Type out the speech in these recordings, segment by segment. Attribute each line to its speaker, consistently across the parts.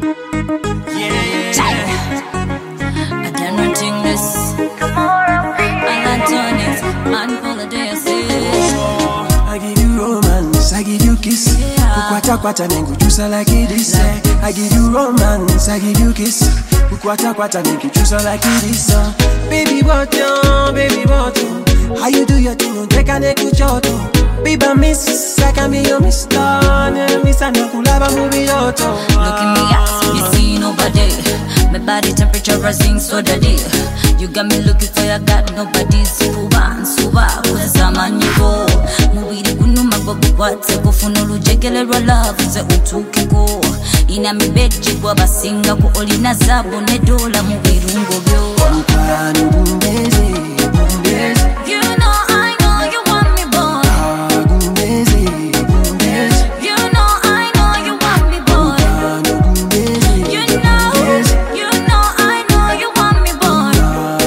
Speaker 1: Yeah. I done nothing this. I got done it. Man full of day, I say.
Speaker 2: I give you romance, I give you kiss. Ukwata kwata nengu juice like it is. I give you romance, I give you kiss. Ukwata kwata nengu juice like it is. Baby bottom, how you do your thing? Take a neck with your toe. Baby miss, I can be your mister. Miss and Nakulaba movie auto.
Speaker 1: Look at me, ask me, see nobody. My body temperature rising so daddy. You got me looking for your God, nobody. Suba, kuza man you go. Mubiri kunu mababu kwate kufunulu jegelero love ze utuke go. Ina mi beji kwa basinga ku olina zabo ne dola mubirungo byo. You know I know you want me boy. You know I know you want me boy. You know I know you want me boy.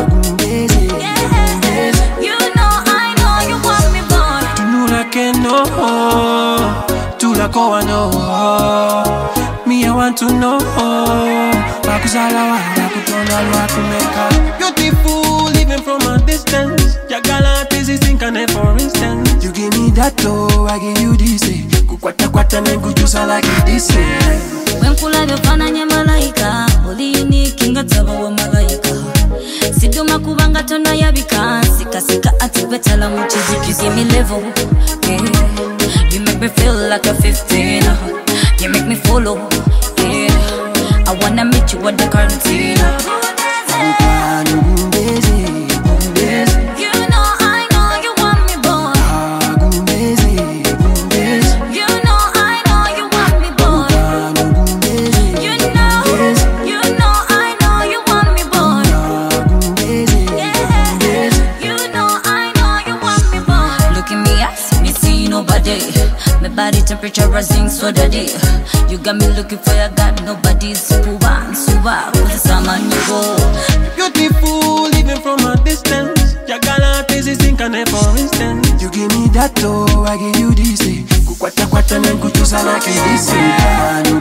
Speaker 1: Yeah. You know I know you want me boy.
Speaker 2: Tunula ke no, tula koa no. Me I want to know. Bakuzala wa bakutona lwa kumeka. Beautiful even from a distance. Your gallant is incarnate for instance. You give me that toe, I give you this. Kukwata kwata nengu juice like this.
Speaker 1: When kula vyofana nye malaika, oli uniki ngataba wa malaika. Siduma kubanga tona yabika, sika atipetala mchiziki. Give me level, yeah. You make me feel like a 15. You make me follow, yeah. I wanna meet you at the cantina. You know I know you want me boy. You know I know you want me boy. You know I know you want me boy. Yeah. You know I know you want me boy. Look at me, ask me, see nobody. My body temperature rising so daddy. You got me looking for your God, nobody's suba, cause someone you go.
Speaker 2: Beautiful even from a distance. Your gallant is incarnate for instance. You give me that toe, I give you this. Kukwata kwata nengu juice like this.